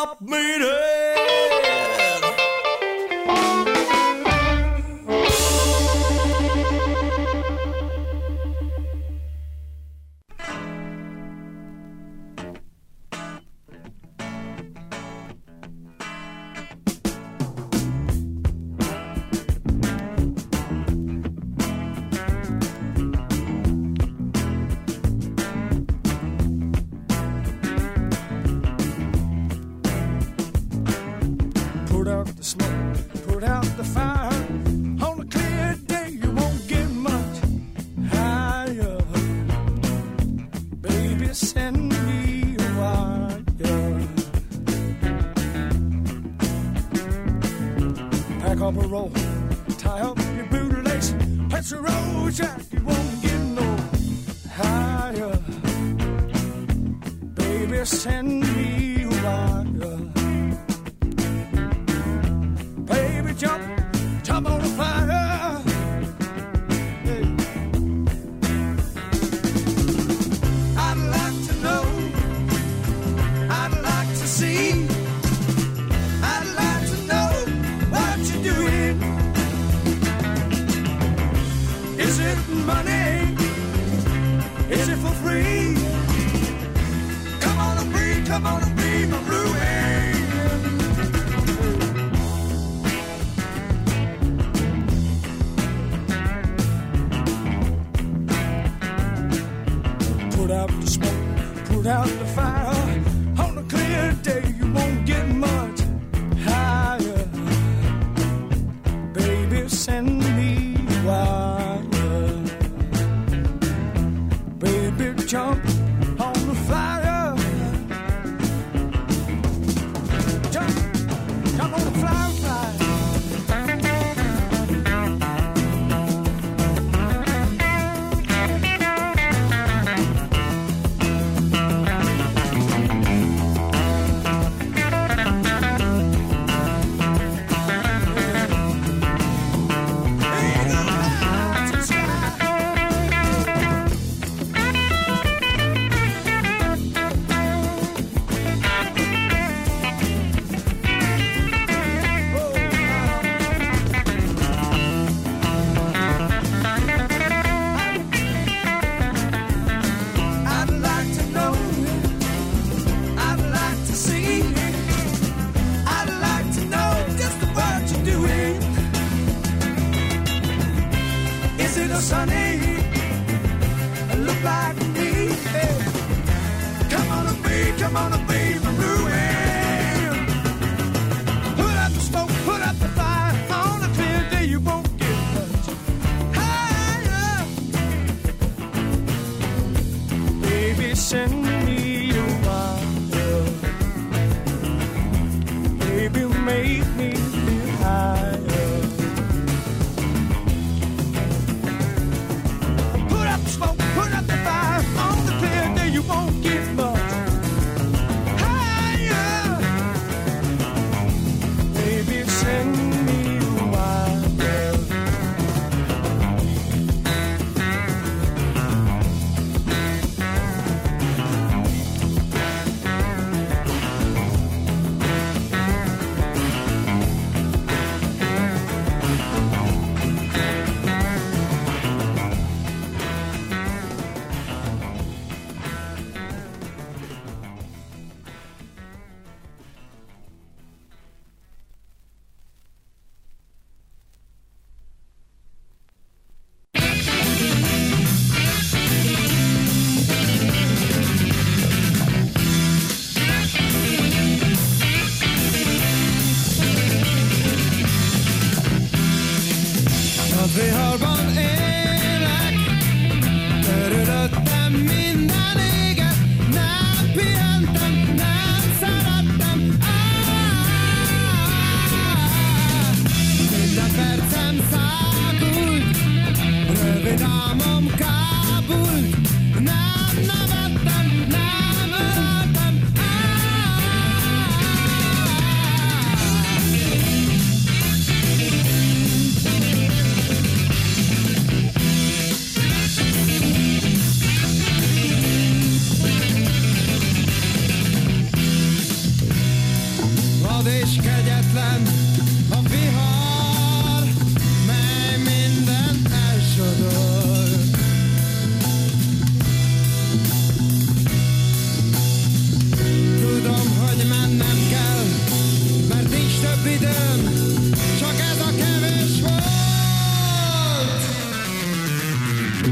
stop me dead.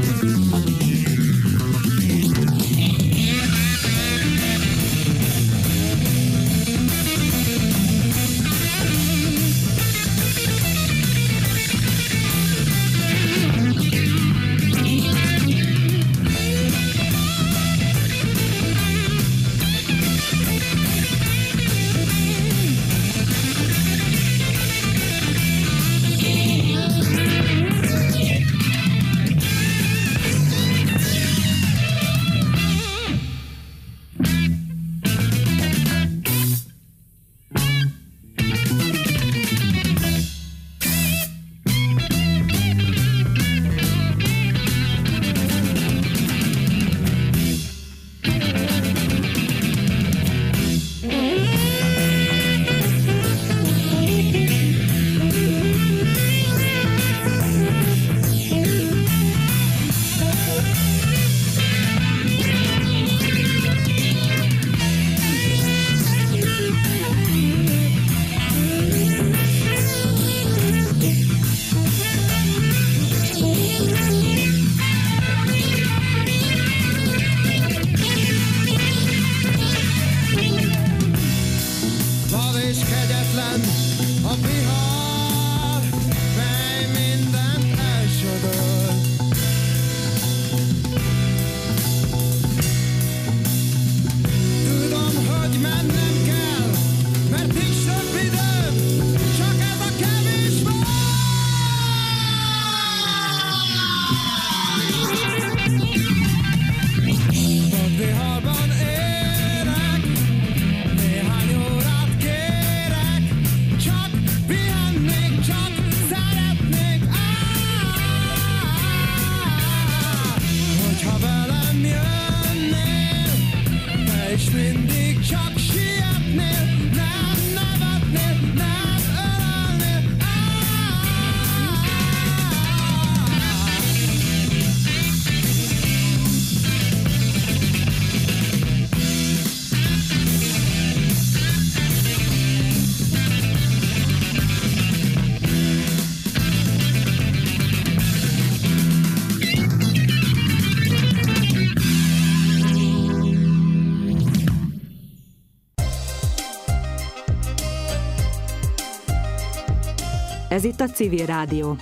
Ez itt a Civil Rádió.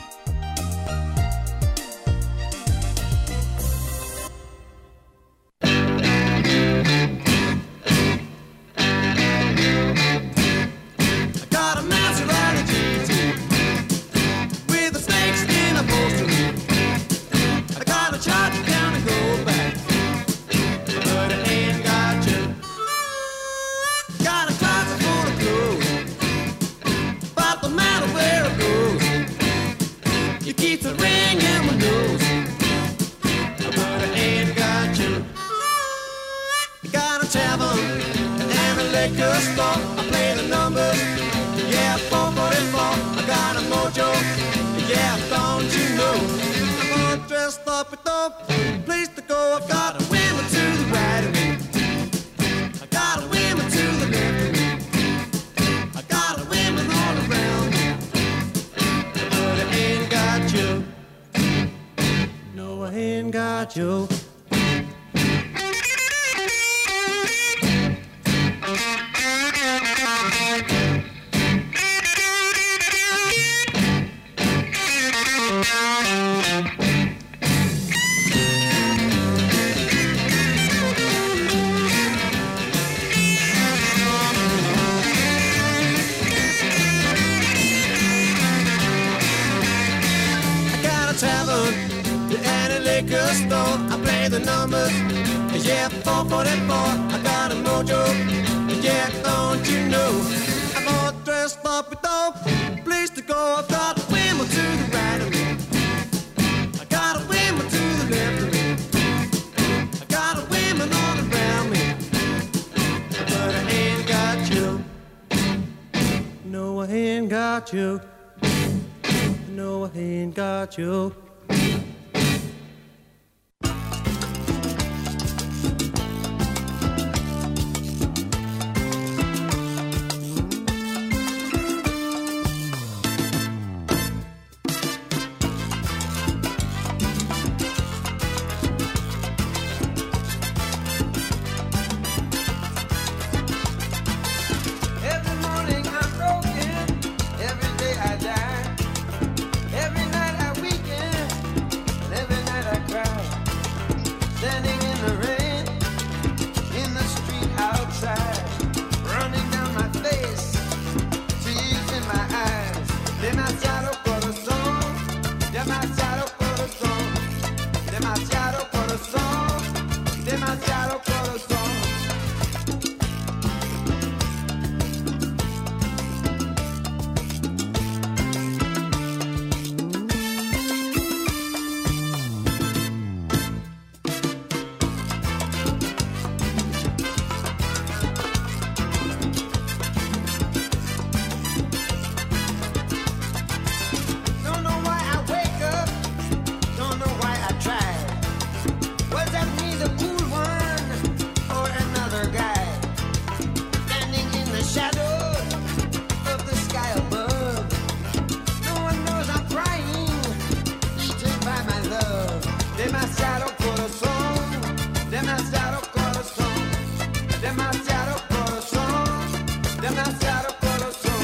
demasiado corazón, demasiado corazón. Demasiado corazón, demasiado corazón, demasiado corazón, demasiado corazón.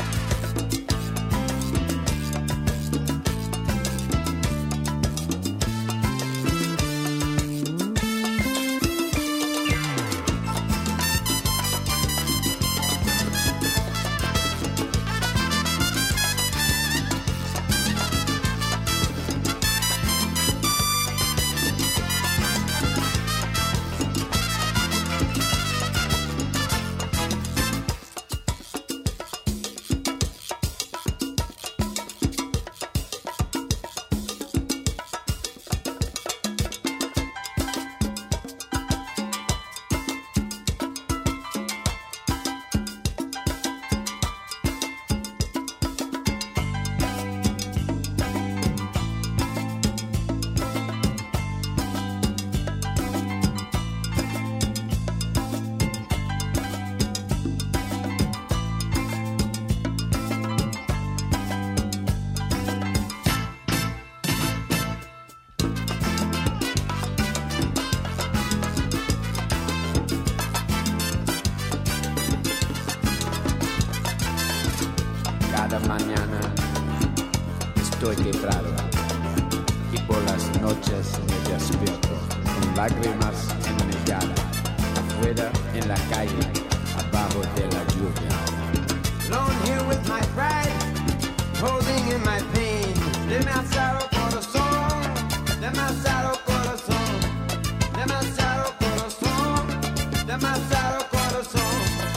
Cada mañana estoy quebrado y por las noches me despierto con lágrimas en mi cara, afuera en la calle, abajo de la lluvia. Alone here with my pride, holding in my pain. Demasiado corazón, demasiado corazón, demasiado corazón, demasiado corazón.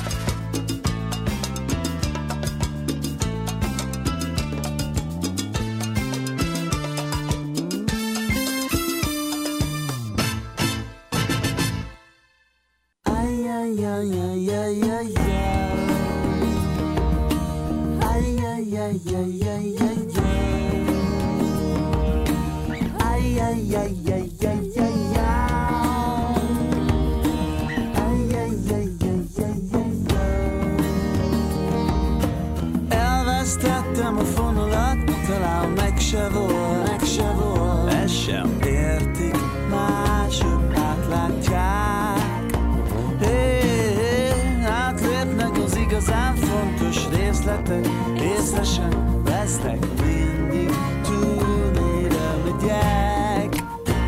Elvesztettem a fonalat, talán meg se volt, ez sem értik, mások átlátják. Átlépnek az igazán fontos részletek, észre sem vesznek, mindig túlnére megyek.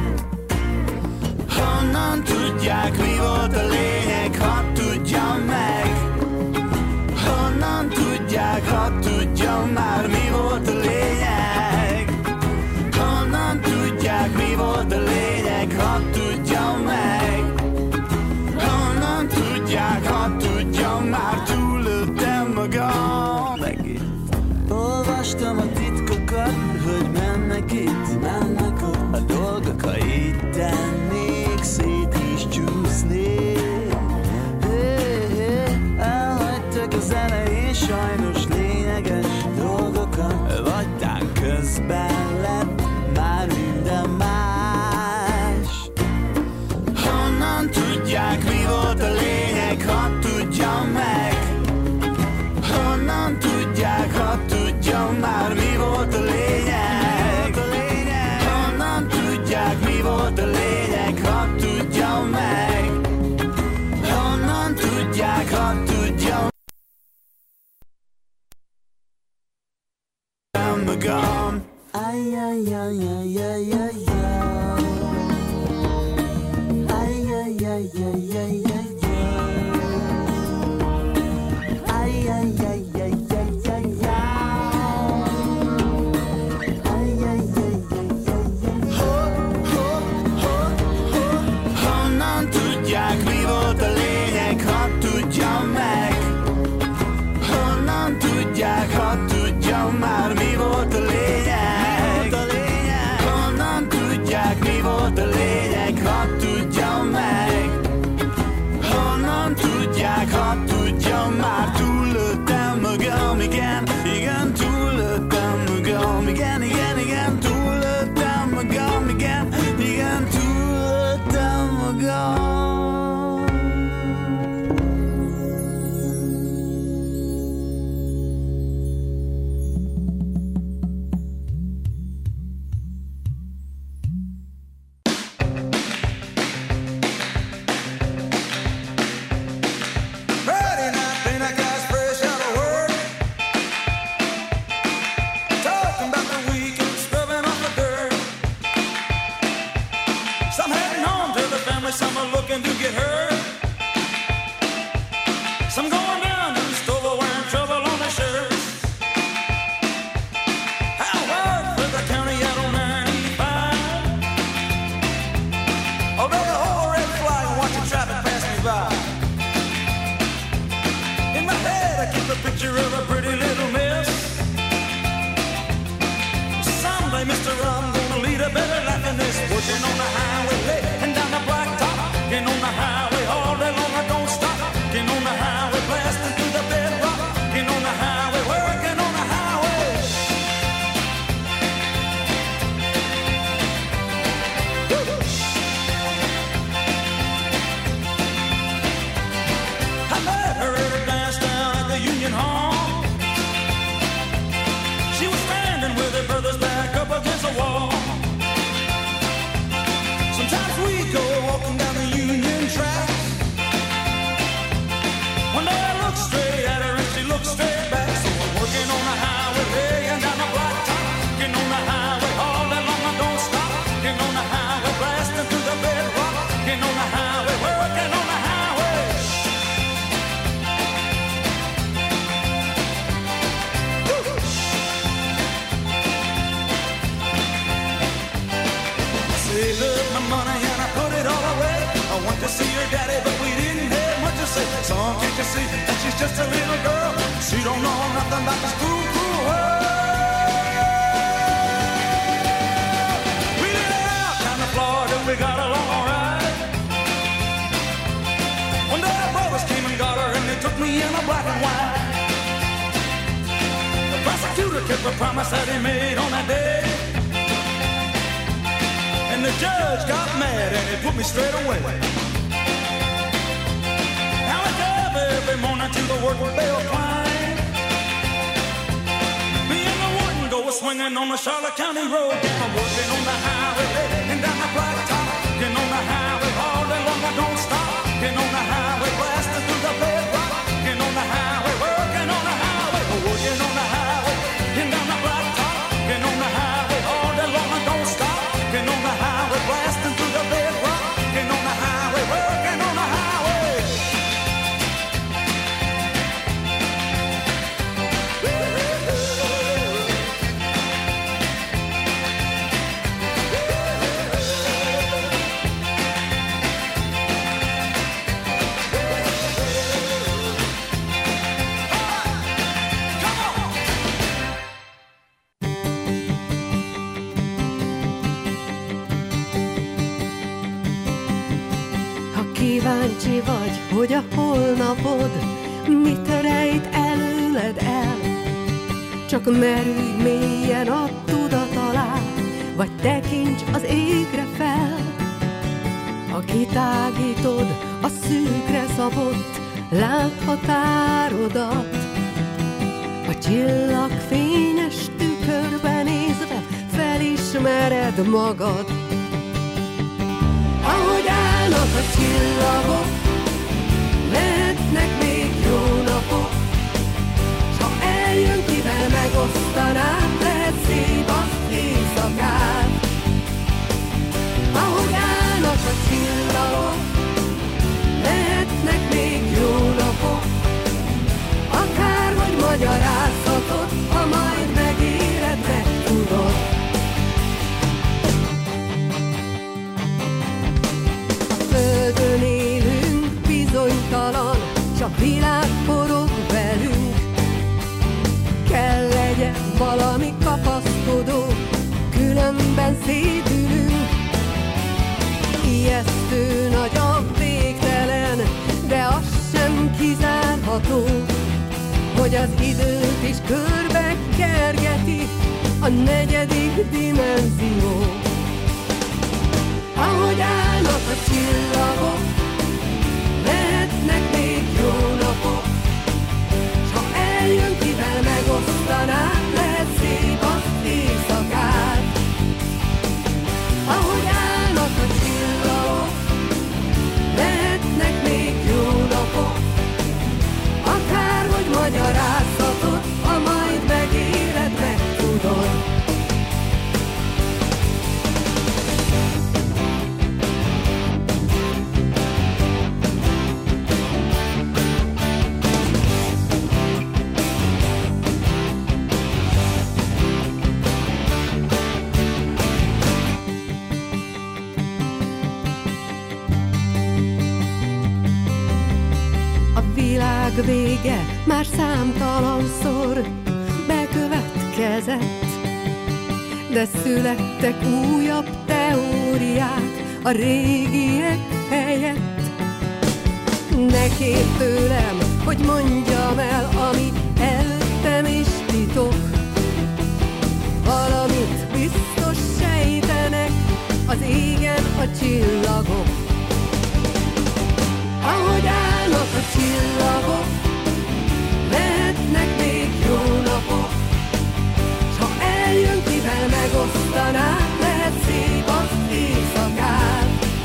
Honnan tudják, mi volt a lényeg, hadd tudjam meg. Honnan tudják, hadd tudjam már, mi volt a lényeg. Honnan tudják, mi volt a lényeg, hadd tudjam meg. Honnan tudják, hadd tudjam már, túlöltem magam. Megint olvastam a titkokat, hogy mennek itt, mennek ott. A dolgok, ha így tennék, szét is csúsznék. Elhagytak az elején sajnos lényeges dolgokat, vagy tán közben lett már minden más. Honnan tudják, mi volt a lényeg, hadd tudjam meg. Honnan tudják, hadd tudjam már, mi volt a lényeg. Honnan tudják, mi volt a lényeg, hadd tudjam meg. Honnan tudják, hadd tudjam magam. Ay, ay, ay, ay, ay, ay, ay, ay, ay, ay, ay, ay. finally some are looking to get hurt. Some going down to the store wearing trouble on their shirts. How hard for the county out on 95. Oh, there's a whole red flag watching traffic pass me by. In my head I keep a picture of a pretty little miss. Someday, mister, I'm gonna lead a better life than this. Working on the highway late and down the blacktop. Getting on the highway all day long, I don't stop. Getting on the highway, blasting through the bedrock. Getting on the highway, working on the highway. I met her at a dance down at the Union Hall. She was standing with her brother's back up against the wall. Sometimes we go walking down the Union track. One day I look straight at her and she looks straight back. So I'm working on the highway, laying down the blacktop. Getting on the highway all day long, I don't stop. Getting on the highway, blasting through the bedrock. Getting on the highway, working on the highway. Say, look, my money and I put it all away. I went to see your daddy, but we didn't have much to say. Son, can't you see that she's just a little girl? She don't know nothing about this cruel, cruel world. We lit out down the Florida, we got along all right. One day our brothers came and got her, and they took me in a black and white. The prosecutor kept a promise that he made on that day. And the judge got mad and he put me straight away. Now I drive every morning to the work with Bill Klein. Me and the warden go swinging on the Charlotte County road. I'm working on the highway and down the blacktop. Getting on the highway all day long, I don't stop. Getting on the highway, blasting through the bedrock. Getting on the highway, working on the highway. Working on the highway and down the blacktop. Getting on the highway all day long, I don't stop. Getting on the highway, blasting through the bedrock. Getting on the highway, working on the highway. Kíváncsi vagy, hogy a holnapod mit rejt előled el. Csak merülj mélyen a tudat alá, vagy tekints az égre fel. Ha kitágítod a szűkre szabott lábhatárodat, a csillagfényes tükörbe nézve felismered magad. Ahogy állnak a csillagok, lehetnek még jó napok, s ha eljön, kivel megosztanám, lehet szép az éjszakát. Ahogy állnak a csillagok, lehetnek még jó napok, akárhogy magyarázhatod, ha majd megéred, megtudod. Földön élünk, bizonytalan, s a világ forog velünk. Kell legyen valami kapaszkodó, különben szétülünk. Ijesztő nagy a végtelen, de az sem kizárható, hogy az időt is körbe kergeti a negyedik dimenzió. Ahogy állnak a csillagok, lehetnek még jó napok, s ha eljön, kivel megosztanám, lehet szép az éjszakát. Ahogy állnak a csillagok, lehetnek még jó napok, akárhogy magyarázhatod, ha majd megéred, megtudod. világ vége már számtalanszor bekövetkezett, de születtek újabb teóriák a régiek helyett. Ne kérj tőlem, hogy mondjam el, ami előttem is titok. Valamit biztos sejtenek az égen a csillagok. Ahogy állnak a csillagok, lehetnek még jó napok. S ha eljön, kivel megosztaná, lehet szép az éjszakát.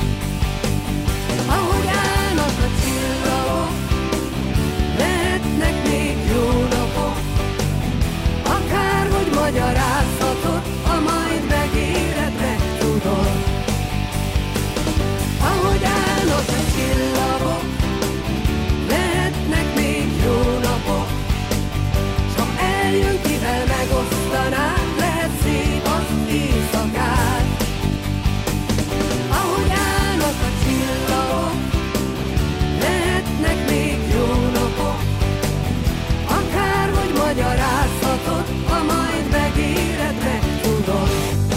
Ahogy állnak a csillagok, lehetnek még jó napok. Akárhogy magyarázhatod, a majd megéred, megtudod. Ahogy állnak a csillagok, lehetnek még jó napok. S ha eljön, kivel megosztaná, lehet szép az éjszakát. Ahogy állnak a csillagok, lehetnek még jó napok. Akárhogy magyarázhatod, ha majd megéred, megtudod.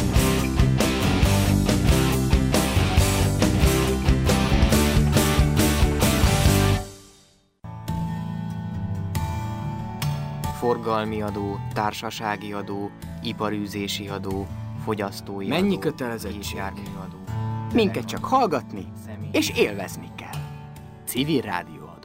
Forgalmi adó, társasági adó, iparűzési adó, fogyasztói adó. Mennyi kötelezettség? Járműadó. Minket csak hallgatni és élvezni kell. Civil rádióadó.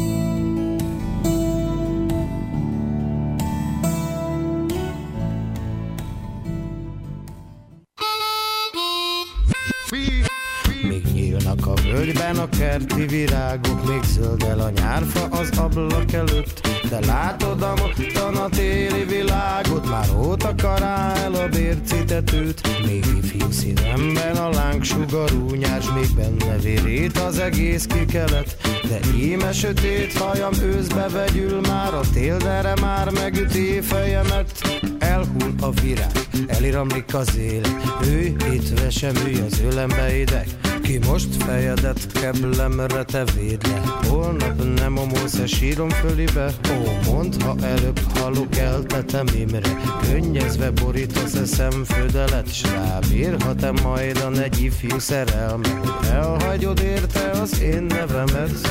Még nyílnak a völgyben a kerti virágok, még zöldel a nyárfa az ablak előtt. De látod a mostan a téli világot, már ott akará el a bércitetőt. Még ifjú szívemben a lángsugarú nyárs, még benne vérét az egész kikelet. De íme sötét hajam őszbe vegyül már, a téldere már megüti fejemet. Elhull a virág, eliramlik az élet, ülj itt vesem, ülj az ölembe ideg. Ki most fejedet keblemre te védd le, holnap nem omolsz a sírom fölibe. Ó, mondd, ha előbb halok eltetem imre, könnyezve borítasz a szemföldelet, s rábírhat-e majdan egy ifjú szerelme, hogy elhagyod érte az én nevemet.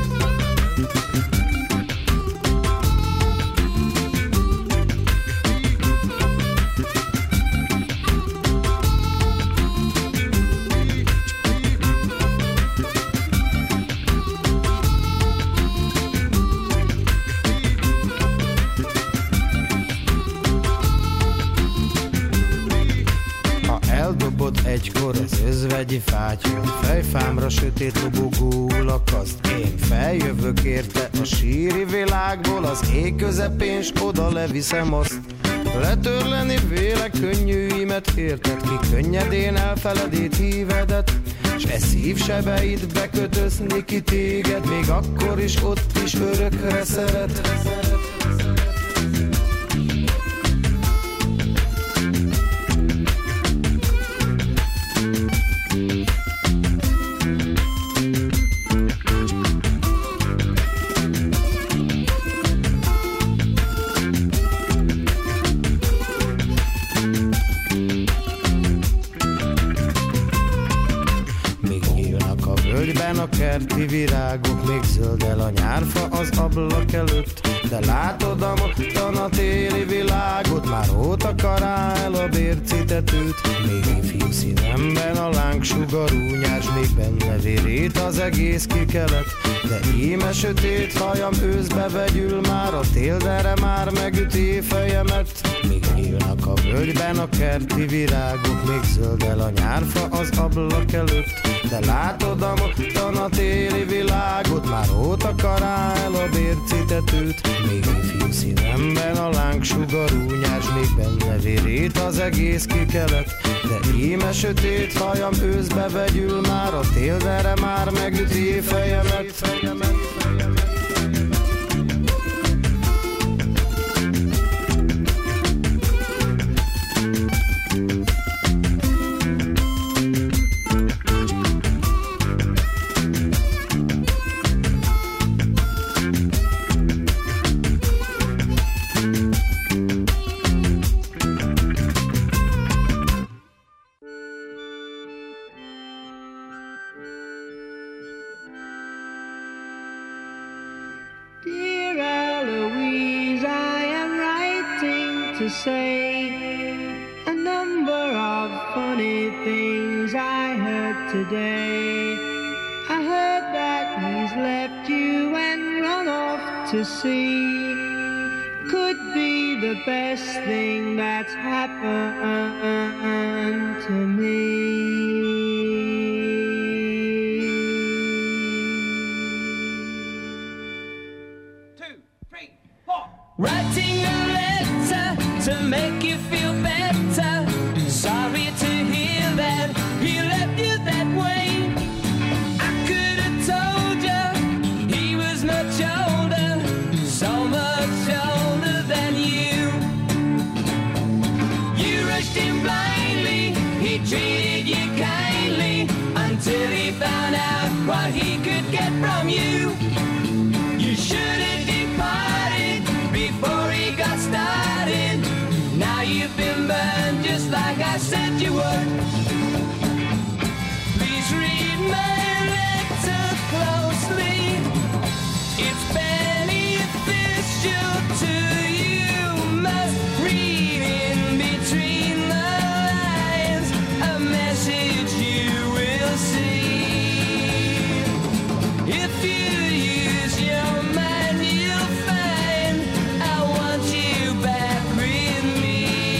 Egykor az özvegyi fátyol, fejfámra sötét lobogóul akaszt. Én feljövök érte a síri világból, az ég közepén, s oda leviszem azt. Letörleni vélek könnyűimet, érted ki könnyedén elfeledét hívedet, s e szívsebeid bekötözni ki téged, még akkor is ott is örökre szeret. A kerti virágok, még zöldel a nyárfa az ablak előtt. De látod a mostan a téli világot, már ott akará el a bércitetőt. Még ifjú szívemben a lángsugarú nyárs, még benne vérét az egész kikelet. De íme sötét hajam őszbe vegyül már, a téldere már megüti fejemet. Még nyílnak a völgyben a kerti virágok, még zöldel a nyárfa az ablak előtt. De látod a mostan a téli világot, már ott akará el a bércitetőt. Még ifjú szívemben a lángsugarú nyárs, még benne vérét az egész kikelet. De íme sötét hajam őszbe vegyül már, a téldere már megüti fejemet. to say. A number of funny things I heard today. I heard that he's left you and run off to sea. Could be the best thing that's happened to me. Writing a letter to make you feel better. Sorry to hear that he left you that way. I could have told you he was much older, so much older than you. You rushed him blindly, he treated you kindly, until he found out what he could get from you. You should have departed before he got started. Now you've been burned just like I said you would. Please read my letter closely. It's beneficial to you. Must read in between the lines a message you will see. If you use your mind, you'll find I want you back with me.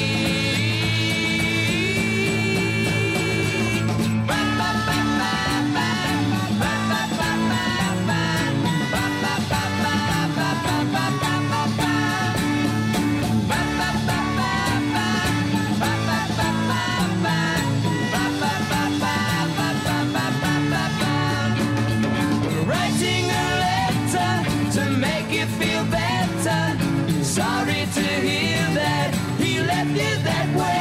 Writing a letter to make you feel better. Sorry to hear that he left you that way.